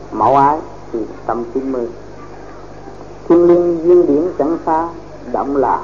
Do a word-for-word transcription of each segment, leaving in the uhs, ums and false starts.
mẫu ái thì tâm chín mươi. Thiên liên duyên điển chẳng xa, động là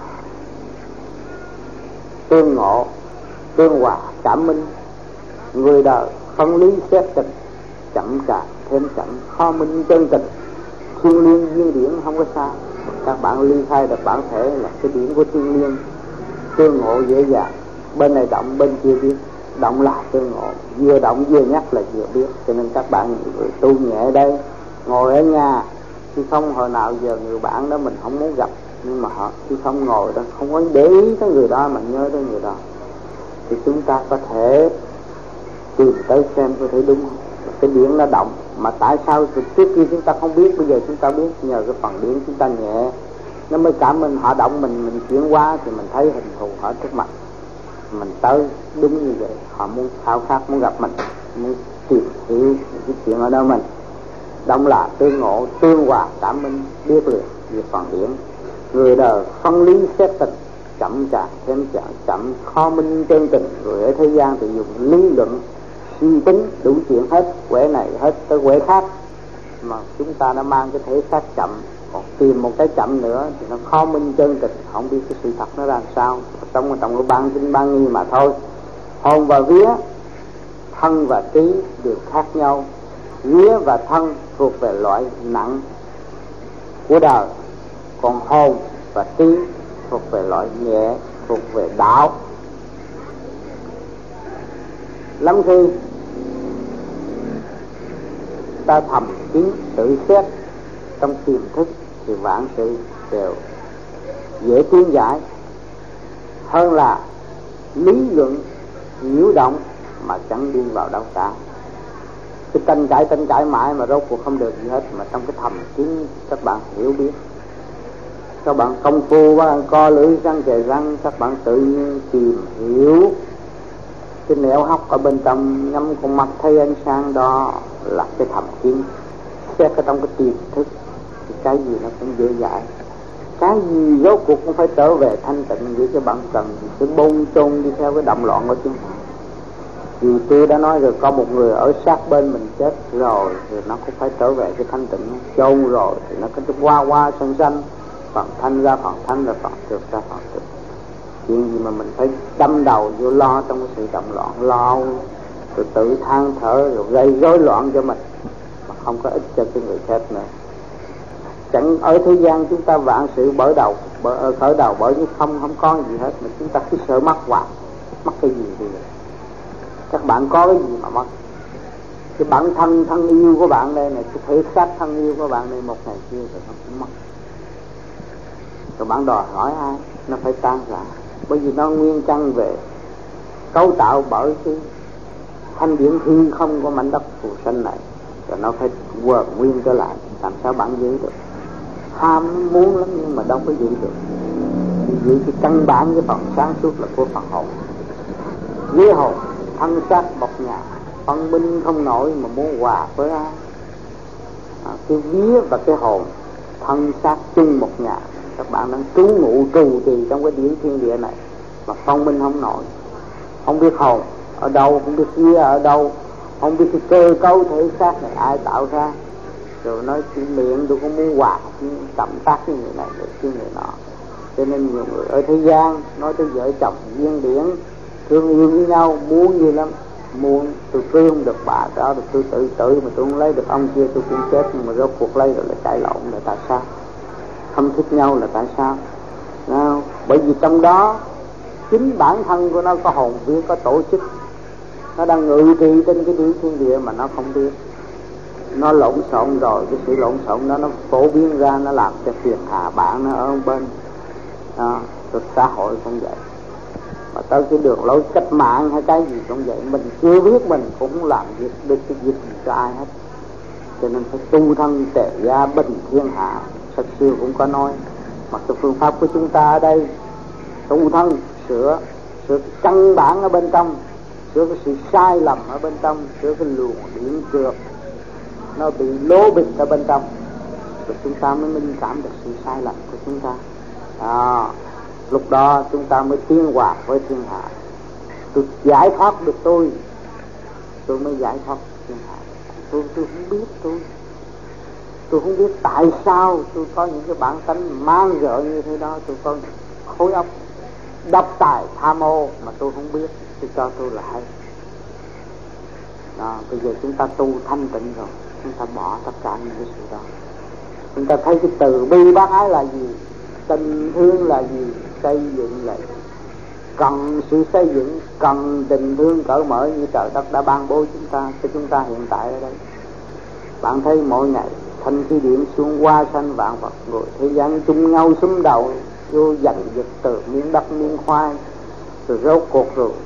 tương ngộ, tương hòa cảm minh. Người đời phân lý xét tình, chậm càng thêm chậm, khó minh chân tình. Thiên liên duyên điển không có xa. Các bạn ly khai được bản thể là cái điển của thiên liên, tương ngộ dễ dàng. Bên này động, bên kia biết. Động là tương ngộ, vừa động vừa nhắc là vừa biết. Cho nên các bạn người tu nhẹ đây, ngồi ở nhà chứ không hồi nào giờ người bạn đó mình không muốn gặp, nhưng mà họ chứ không ngồi đó, không có để ý tới người đó mà nhớ tới người đó, thì chúng ta có thể tìm tới xem có thể đúng không. Cái điển nó động mà tại sao trước kia chúng ta không biết, bây giờ chúng ta biết, nhờ cái phần điển chúng ta nhẹ nó mới cảm mình. Họ động mình mình chuyển qua thì mình thấy hình thù họ trước mặt mình, tới đúng như vậy. Họ muốn khao khát, muốn gặp mình, muốn tìm hiểu cái chuyện ở đâu mình. Động là tương ngộ, tương hòa cảm minh, biết liền về phần điển. Người đời phân lý xét tình, chậm chạp thêm chậm chậm, khó minh chân tình. Người ở thế gian thì dùng lý luận suy tính đủ chuyện hết, quẻ này hết tới quẻ khác, mà chúng ta đã mang cái thể xác chậm, còn tìm một cái chậm nữa thì nó khó minh chân tình, không biết cái sự thật nó ra sao. Trong trong cái ban kinh ban nghi mà thôi. Hồn và vía, thân và trí đều khác nhau. Vía và thân thuộc về loại nặng của đời, còn hồn và trí thuộc về loại nhẹ, thuộc về đạo. Lắm khi ta thầm kín tự xét trong tiềm thức thì vạn sự đều dễ tiến giải hơn là lý luận nhiễu động mà chẳng đi vào đâu cả. Cái tranh cãi tranh cãi mãi mà rốt cuộc không được gì hết, mà trong cái thầm kín các bạn hiểu biết. Các bạn công phu và co lưỡi răng kề răng, các bạn tự nhiên tìm hiểu cái nẻo hóc ở bên trong, nhắm con mắt thấy ánh sáng đó là cái thầm kín. Xét ở trong cái tiềm thức thì cái gì nó cũng dễ dãi, cái gì rốt cuộc cũng phải trở về thanh tịnh. Vì cái bạn cần sự bôn chôn đi theo cái động loạn của chúng ta. Vì tôi đã nói rồi, có một người ở sát bên mình chết rồi thì nó cũng phải trở về cái thanh tịnh. Chôn rồi thì nó cứ qua qua sân sanh, phần thanh ra phần thanh, rồi phần trượt ra phần trượt. Chuyện gì mà mình phải đâm đầu vô lo trong cái sự động loạn, lo rồi tự than thở rồi gây rối loạn cho mình mà không có ích cho cái người khác nữa. Chẳng ở thế gian chúng ta vạn sự bởi đầu bởi, khởi đầu bởi những không không có gì hết, mà chúng ta cứ sợ mất hoài. Mất cái gì bây giờ? Các bạn có cái gì mà mất? Cái bản thân thân yêu của bạn đây này, cái thể xác thân yêu của bạn đây, một ngày kia rồi nó cũng mất. Rồi bạn đòi hỏi ai? Nó phải tan rã, bởi vì nó nguyên căn về cấu tạo bởi cái thanh điển hư không của mảnh đất phù sanh này, rồi nó phải quờ nguyên trở lại. Làm sao bạn giữ được? Ham muốn lắm nhưng mà đâu có giữ được. Vì cái căn bản cái phần sáng suốt là của phần hồn. Vía hồn thân xác bọc nhà, phân minh không nổi mà muốn hòa với ai. À, cái vía và cái hồn thân xác chung một nhà. Các bạn đang trú ngụ trù trì trong cái điển thiên địa này mà phân minh không nổi, không biết hồn ở đâu, không biết vía ở đâu, không biết cái cơ cấu thể xác này ai tạo ra. Rồi nói chuyện miệng tôi cũng muốn hòa cảm tác với người này với người nọ. Cho nên nhiều người ở thế gian nói tới vợ chồng duyên điển thương yêu với nhau, muốn gì lắm, muốn tôi cưới không được bà đó, tôi tự tử mà tôi không lấy được ông kia tôi cũng chết. Nhưng mà rốt cuộc lấy rồi là cãi lộn là tại sao? Không thích nhau là tại sao? Nào, bởi vì trong đó chính bản thân của nó có hồn vía, có tổ chức, nó đang ngự trị trên cái điển thiên địa mà nó không biết. Nó lộn xộn rồi, cái sự lộn xộn đó nó phổ biến ra, nó làm cho phiền hà bạn nó ở bên đó. Rồi xã hội cũng vậy, mà tới cái đường lối cách mạng hay cái gì cũng vậy, mình chưa biết mình cũng không làm việc được cái việc gì cho ai hết. Cho nên phải tu thân tề gia bình thiên hạ. Sách xưa cũng có nói, mà cái phương pháp của chúng ta ở đây tu thân, sửa sửa cái căn bản ở bên trong, sửa cái sự sai lầm ở bên trong, sửa cái luồng điển trượt nó bị lố bịch ở bên trong, rồi chúng ta mới minh cảm được sự sai lầm của chúng ta. À, lúc đó chúng ta mới tiến hòa với thiên hạ. Tôi giải thoát được tôi, tôi mới giải thoát thiên hạ. Tôi tôi không biết tôi Tôi không biết tại sao tôi có những cái bản tánh mang rợ như thế đó. Tôi có khối óc độc tài tham ô mà tôi không biết. Tôi cho tôi là hay đó. Bây giờ chúng ta tu thanh tịnh rồi, chúng ta bỏ tất cả những cái sự đó. Chúng ta thấy cái từ bi bác ái là gì, tình thương là gì, xây dựng là gì. Cần sự xây dựng, cần tình thương cởi mở như trời đất đã ban bố chúng ta cho chúng ta hiện tại ở đây. Bạn thấy mỗi ngày thanh khí điểm xuống qua sanh vạn vật, rồi thế gian chung nhau xúm đầu vô giành giật từ miếng đất miếng khoai, rồi rốt cuộc rồi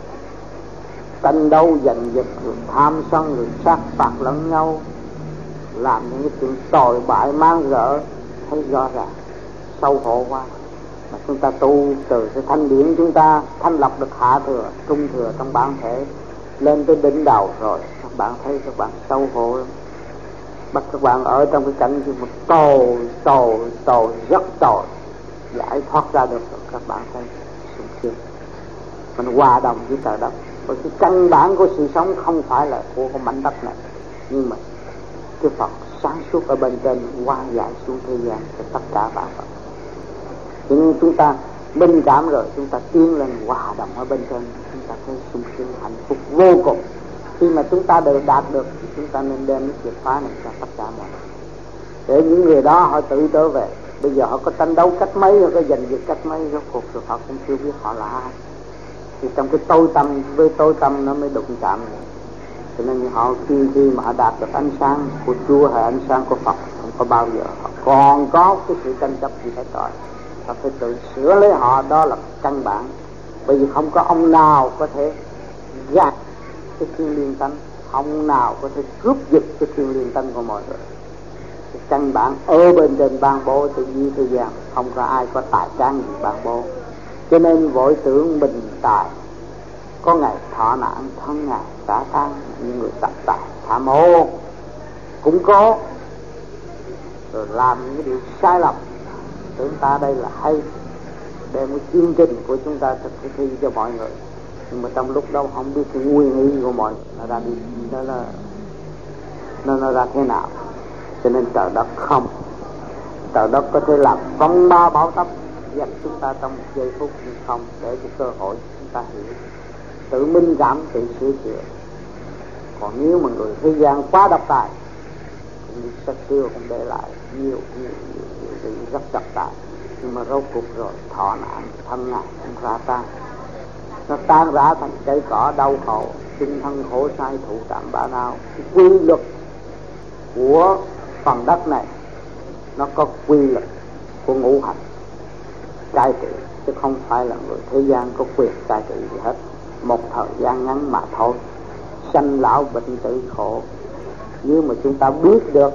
tranh đấu giành giật, rồi tham sân, rồi sát phạt lẫn nhau, làm những cái chuyện tồi bại mang rợ, thấy rõ ràng sâu hổ quá. Mà chúng ta tu từ cái thanh điển, chúng ta thanh lọc được hạ thừa trung thừa trong bản thể lên tới đỉnh đầu rồi, các bạn thấy các bạn sâu hổ lắm. Bắt các bạn ở trong cái cảnh một tồi tồi tồi rất tồi, giải thoát ra được rồi, các bạn thấy sung sướng. Mình hòa đồng với trời đất. Bởi cái căn bản của sự sống không phải là của cái mảnh đất này, nhưng mà cái Phật sáng suốt ở bên trên qua giải xuống thế gian cho tất cả vạn vật. Cho nên chúng ta minh cảm rồi, chúng ta tiến lên hòa đồng ở bên trên, chúng ta thấy sung sướng hạnh phúc vô cùng. Khi mà chúng ta đều đạt được thì chúng ta nên đem cái chìa khóa này cho tất cả mọi người, để những người đó họ tự trở về. Bây giờ họ có tranh đấu cách mấy, họ có giành giật cách mấy, rốt cuộc rồi họ cũng chưa biết họ là ai. Thì trong cái tôi tâm với tôi tâm nó mới đụng chạm này. Cho nên họ khi khi mà họ đạt được ánh sáng của Chúa hay ánh sáng của Phật, không có bao giờ họ còn có cái sự tranh chấp gì hết rồi. Họ phải tự sửa lấy họ, đó là căn bản. Bởi vì không có ông nào có thể gạt cái thiên liêng tánh, không nào có thể cướp giật cái thiên liêng tánh của mọi người. Cái căn bản ở bên trên ban bố tự nhiên thế gian, không có ai có tài cán gì ban bố. Cho nên vội tưởng mình tài, có ngày thọ nạn thân ngày cả tan. Những người tập tài tham ô cũng có, rồi làm những cái điều sai lầm, tưởng ta đây là hay, đem cái chương trình của chúng ta thực thi cho mọi người. Nhưng mà trong lúc đó không biết cái nguyên ý của mọi người nó ra đi, nó là nó, nó ra thế nào. Cho nên trời đất không, trời đất có thể làm phong ba bão táp dẹp chúng ta trong một giây phút, nhưng không để cái cơ hội chúng ta hiểu, tự minh cảm, tự sửa chữa. Còn nếu mà người thế gian quá độc tài, cũng như sách xưa cũng để lại nhiều nhiều nhiều, nhiều điều rất độc tài, nhưng mà rốt cuộc rồi thọ nạn thân ngài cũng ra tan, nó tan rã thành cây cỏ đau khổ, tinh thân khổ sai thụ trạm bả nào. Cái quy luật của phần đất này nó có quy luật của ngũ hành cai trị, chứ không phải là người thế gian có quyền cai trị gì hết. Một thời gian ngắn mà thôi, sanh lão bệnh tử khổ. Nếu mà chúng ta biết được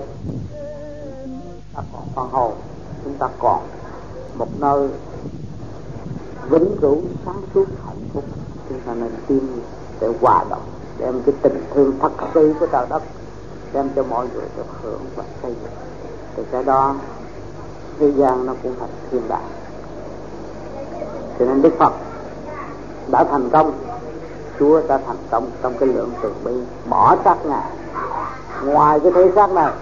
ta còn phần hồn, chúng ta còn một nơi vĩnh cửu sáng suốt hạnh phúc, chúng ta nên tìm để hòa đồng, đem cái tình thương thật sự của trời đất đem cho mọi người được hưởng và xây dựng. Từ cái đó thế gian nó cũng thành thiên đàng. Cho nên Đức Phật đã thành công, Chúa đã thành công trong cái lượng từ bi, bỏ xác ngài ngoài cái thế xác này.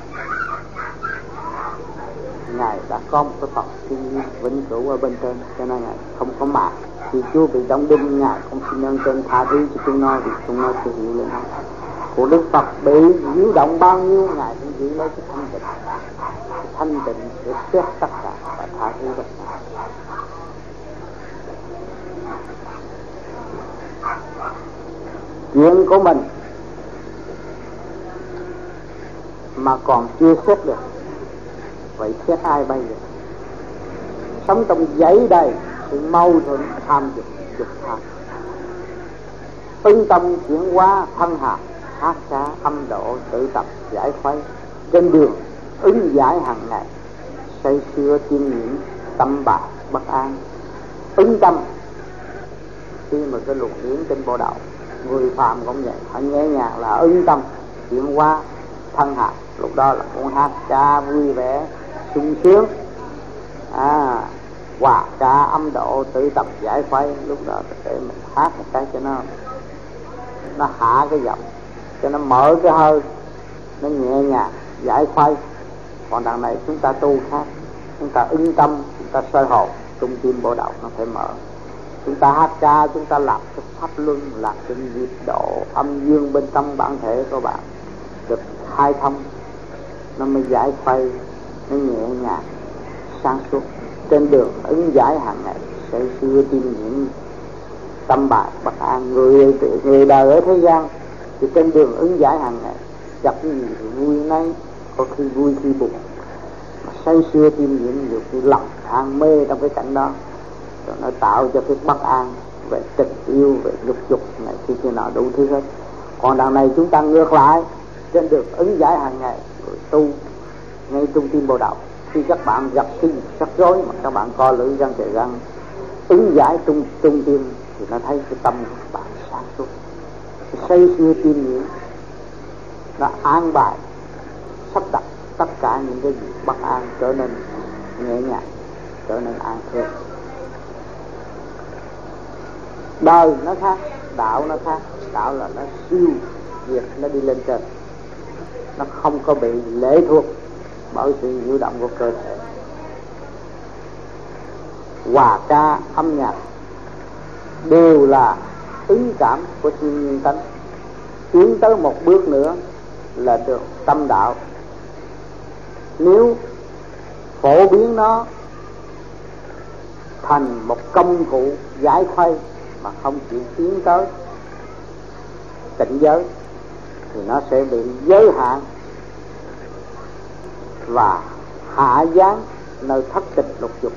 Ngài đã có một cái Phật thiên nhiên vĩnh cửu ở bên trên, cho nên ngài không có mạng. Thì Chúa bị đóng đinh, ngài không xin ơn trên tha thứ cho chúng nó, vì chúng nó chưa hiểu lên không. Của Đức Phật bị nhiễu động bao nhiêu, ngài cũng giữ lấy cái thanh tịnh, cái thanh tịnh để xét tất cả và tha thứ tất cả. Chuyện của mình mà còn chưa xét được, vậy xét ai bây giờ? Sống trong giấy đầy sự mâu thuẫn tham dục, dục tham, ưng tâm chuyển hóa thân hạt, hát ca âm độ tự tập giải khuấy. Trên đường ứng giải hàng ngày, say sưa chiêm nhiễm tâm bạc bất an. Ứng tâm khi mà cái luồng điển trên bộ đầu, người phàm cũng vậy, họ nhẹ nhàng là ứng tâm chuyển hóa thân hạt. Lúc đó là cũng hát ca vui vẻ sung sướng, à, hòa ca âm độ tự tập giải khuấy. Lúc đó để mình hát một cái cho nó nó hạ cái giọng, cho nó mở cái hơi, nó nhẹ nhàng giải khuấy. Còn đằng này chúng ta tu khác, chúng ta ứng tâm, chúng ta soi hồn, trung tim bộ đầu nó phải mở. Chúng ta hát ca, chúng ta làm cái pháp luân, làm cái nhịp độ âm dương bên trong bản thể của bạn được khai thông, nó mới giải khuây, nó nhẹ nhàng, sáng suốt. Trên đường ứng giải hàng ngày, sẽ xưa tin những tâm bài bất an. Người người đời ở thế gian thì trên đường ứng giải hàng ngày, gặp cái gì thì vui nấy, có khi vui khi buồn, mà say sưa tim nhiễm nhiều khi lòng than mê trong cái cảnh đó, rồi nó tạo cho cái bất an về tình yêu, về dục dục này khi kia nào đủ thứ hết. Còn đằng này chúng ta ngược lại, trên đường ứng giải hàng ngày, rồi tu ngay trung tim bộ đầu. Khi các bạn gặp cái rắc rối mà các bạn co lưỡi răng chạy răng, ứng giải trung trung tim thì nó thấy cái tâm của bạn sáng suốt, cái say sưa tim nhiễm, nó an bài sắp đặt tất cả những cái gì bất an trở nên nhẹ nhàng, trở nên an thương. Đời nó khác, đạo nó khác. Đạo là nó siêu việt, nó đi lên trên, nó không có bị lệ thuộc bởi sự nhiễu động của cơ thể. Hòa ca âm nhạc đều là ý cảm của thiên nhiên tánh. Tiến tới một bước nữa là được tâm đạo. Nếu phổ biến nó thành một công cụ giải khuây mà không chịu tiến tới cảnh giới thì nó sẽ bị giới hạn và hạ giáng nơi thất tình lục dục,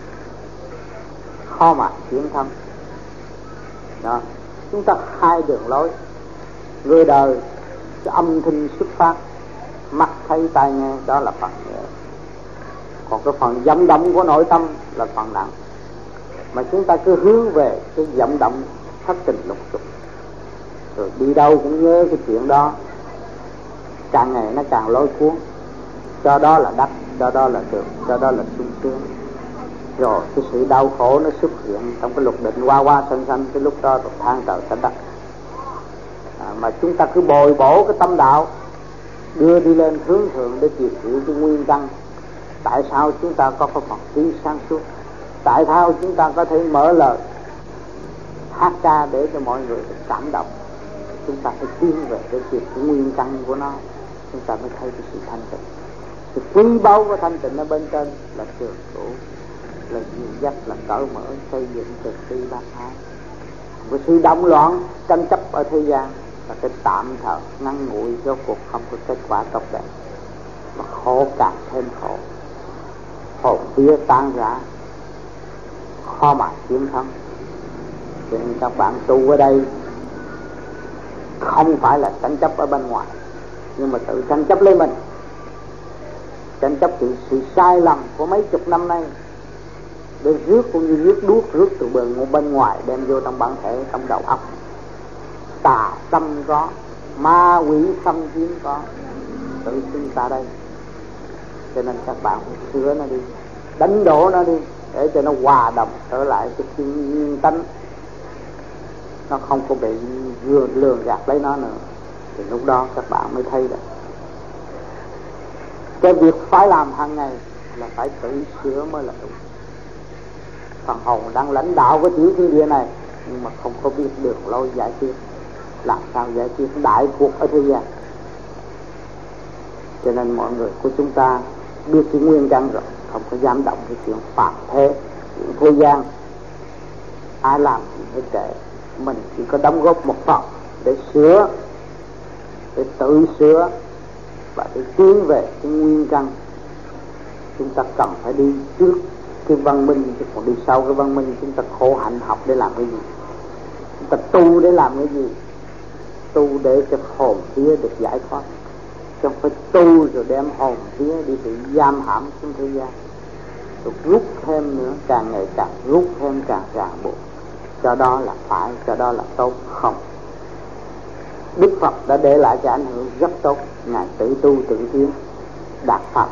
khó mà tiến thâm. Đó, chúng ta hai đường lối. Người đời âm thanh xuất phát, mắt thấy tai nghe, đó là phần nhẹ. Còn cái phần vọng động của nội tâm là phần nặng. Mà chúng ta cứ hướng về cái vọng động thất tình lục dục, rồi đi đâu cũng nhớ cái chuyện đó, càng ngày nó càng lôi cuốn. Cho đó là đắc, cho đó là được, cho đó là sung sướng. Rồi cái sự đau khổ nó xuất hiện trong cái lục định hoa hoa xanh xanh, cái lúc đó rồi than trời trách đất. À, mà chúng ta cứ bồi bổ cái tâm đạo, đưa đi lên hướng thượng để tìm hiểu cái nguyên căn. Tại sao chúng ta có cái phần trí sáng suốt? Tại sao chúng ta có thể mở lời hát ca để cho mọi người được cảm động? Chúng ta phải tiến về để tìm cái nguyên căn của nó, chúng ta mới thấy cái sự thanh tịnh. Sự quý báu của thanh tịnh ở bên trên là trường cửu, là dìu dắt, là cởi mở, xây dựng từ bi bác ái. Cái sự động loạn tranh chấp ở thế gian là cái tạm thời ngắn ngủi, cho cuộc không có kết quả tốt đẹp, mà khổ càng thêm khổ, hồn vía tan rã, khó mà chiến thắng. Cho nên các bạn tu ở đây không phải là tranh chấp ở bên ngoài, nhưng mà tự tranh chấp lấy mình, tranh chấp từ sự sai lầm của mấy chục năm nay, để rước cũng như rước đuốc, rước từ bờ bên ngoài đem vô trong bản thể, trong đầu óc. Tà tâm có, ma quỷ xâm chiếm có, tự chúng ta đây. Cho nên các bạn phải sửa nó đi, đánh đổ nó đi, để cho nó hòa đồng trở lại cái thiên nhiên tánh, nó không có bị lường, lường gạt lấy nó nữa. Thì lúc đó các bạn mới thấy được cái việc phải làm hàng ngày là phải tự sửa mới là đúng. Phần hồn đang lãnh đạo cái tiểu thiên địa này, nhưng mà không có biết đường lối giải quyết, làm sao giải quyết đại cuộc ở thế gian. Cho nên mọi người của chúng ta biết cái nguyên căn rồi, không có dám động cái chuyện phạm thế, chuyện thế gian. Ai làm gì phải kệ, mình chỉ có đóng góp một phần để sửa, để tự sửa và để tiến về cái nguyên căn. Chúng ta cần phải đi trước cái văn minh, chứ còn đi sau cái văn minh chúng ta khổ hạnh học để làm cái gì? Chúng ta tu để làm cái gì? Tu để cho hồn vía được giải thoát, chứ không phải tu rồi đem hồn vía đi bị giam hãm xuống thế gian, rồi rút thêm nữa, càng ngày càng rút thêm, càng ràng buộc. Cho đó là phải, cho đó là tốt không? Đức Phật đã để lại cái ảnh hưởng rất tốt. Ngài tự tu tự tiến đạt Phật.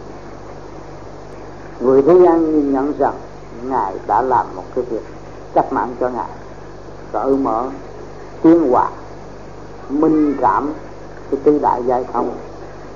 Người thế gian nhìn nhận rằng Ngài đã làm một cái việc cách mạng cho Ngài, cởi mở, tiến hóa, minh cảm cái tứ đại giai thông,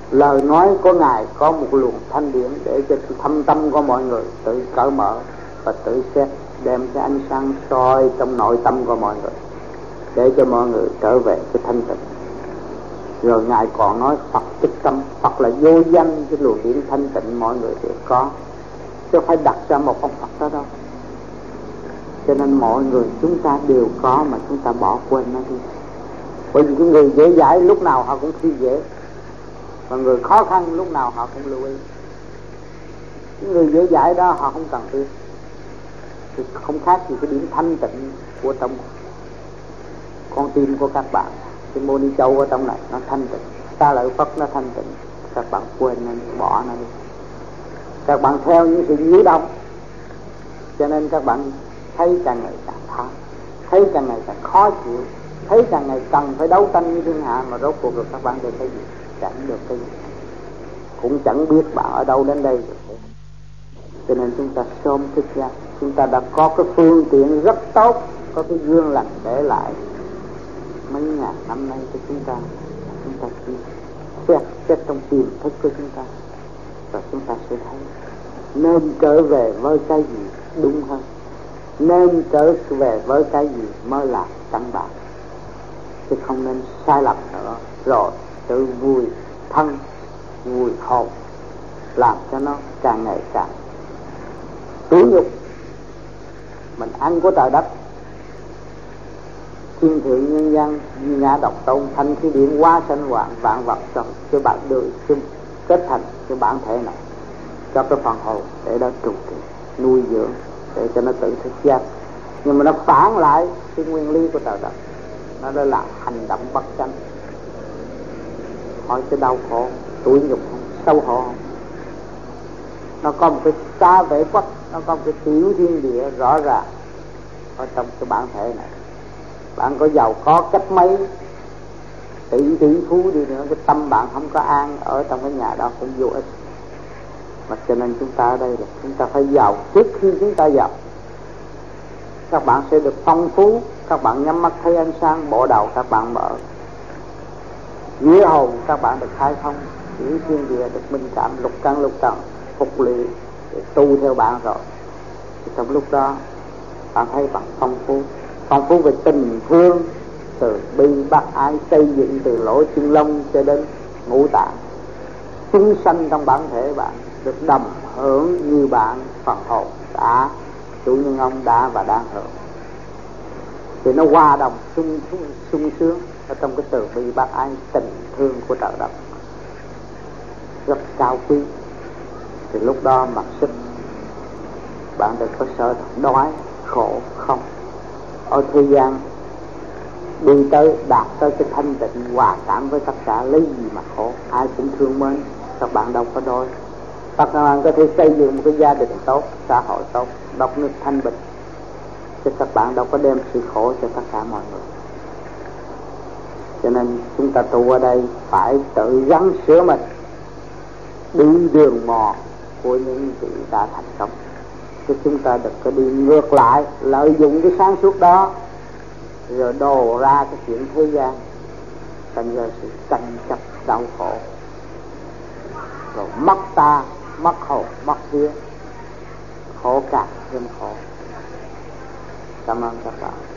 lời nói của Ngài có một luồng thanh điển để cho thâm tâm của mọi người tự cởi mở và tự xét, đem cái ánh sáng soi trong nội tâm của mọi người để cho mọi người trở về cái thanh tịnh. Rồi Ngài còn nói Phật tức tâm, Phật là vô danh, cái luồng điển thanh tịnh mọi người đều có, chứ phải đặt ra một ông Phật đó đâu. Cho nên mọi người chúng ta đều có mà chúng ta bỏ quên nó đi. Bởi vì cái người dễ dãi lúc nào họ cũng khi dễ, và người khó khăn lúc nào họ cũng lưu ý. Cái người dễ dãi đó họ không cần biết, thì không khác gì cái điểm thanh tịnh của trong con tim của các bạn. Cái mô ni châu ở trong này nó thanh tịnh, ta lợi Phật nó thanh tịnh, các bạn quên nó, bỏ nó đi. Các bạn theo những sự nhiễu động, cho nên các bạn thấy càng ngày càng tháo, thấy càng ngày càng khó chịu, thấy càng ngày cần phải đấu tranh với thiên hạ, mà rốt cuộc rồi các bạn được cái gì? Chẳng được cái gì, cũng chẳng biết bạn ở đâu đến đây được. Cho nên chúng ta sớm thức ra, chúng ta đã có cái phương tiện rất tốt, có cái gương lành để lại mấy ngàn năm nay cho chúng ta. Chúng ta chỉ xét xét trong tiềm thức của chúng ta, rồi chúng ta sẽ thấy nên trở về với cái gì đúng hơn, nên trở về với cái gì mới là căn bản, chứ không nên sai lầm nữa rồi tự vui thân vui hồn, làm cho nó càng ngày càng tủi nhục. Mình ăn của trời đất, thiên thượng nhân dân duy ngã độc tôn, thanh khí điển hóa sanh hoạn vạn vật trong cái bạn được kết thành cái bản thể này cho cái phần hồn để đó trụ trì nuôi dưỡng để cho nó tự thức giác. Nhưng mà nó phản lại cái nguyên lý của trời đất, nó đã làm hành động bất chánh, hỏi cái đau khổ tủi nhục không, xấu hổ không. Nó có một cái xa vệ quắc, nó có một cái tiểu thiên địa rõ ràng ở trong cái bản thể này. Bạn có giàu có cách mấy, tỷ tỷ phú đi nữa, cái tâm bạn không có an ở trong cái nhà đó cũng vô ích. Mà cho nên chúng ta ở đây là chúng ta phải giàu trước khi chúng ta giàu. Các bạn sẽ được phong phú, các bạn nhắm mắt thấy ánh sáng, bộ đầu các bạn mở, vía hồn các bạn được khai thông, tiểu thiên địa được minh cảm, lục căn lục trần phục luyện để tu theo bạn rồi. Thì trong lúc đó bạn thấy bạn phong phú, phong phú về tình thương, từ bi bác ái, xây dựng từ lỗ chân lông cho đến ngũ tạng, chúng sanh trong bản thể bạn được đầm hưởng như bạn phần hồn đã, chủ nhân ông đã và đang hưởng. Thì nó hòa đồng sung, sung, sung sướng ở trong cái từ bi bác ái tình thương của trời đất, rất cao quý. Thì lúc đó mặc sức bạn đừng có sợ đói khổ không. Ở thế gian đi tới đạt tới cái thanh tịnh hòa cảm với tất cả, lấy gì mà khổ, ai cũng thương mến. Các bạn đâu có đói, các bạn có thể xây dựng một cái gia đình tốt, xã hội tốt, đất nước thanh bình, chứ các bạn đâu có đem sự khổ cho tất cả mọi người. Cho nên chúng ta tu ở đây phải tự gắng sửa mình, đi đường mòn của những vị đã thành công, chứ chúng ta đừng có đi ngược lại, lợi dụng cái sáng suốt đó rồi đồ ra cái chuyện thế gian, thành ra sự tranh chấp đau khổ, rồi mất ta, mất hồn, mất vía, khổ càng thêm khổ. Cảm ơn các bạn.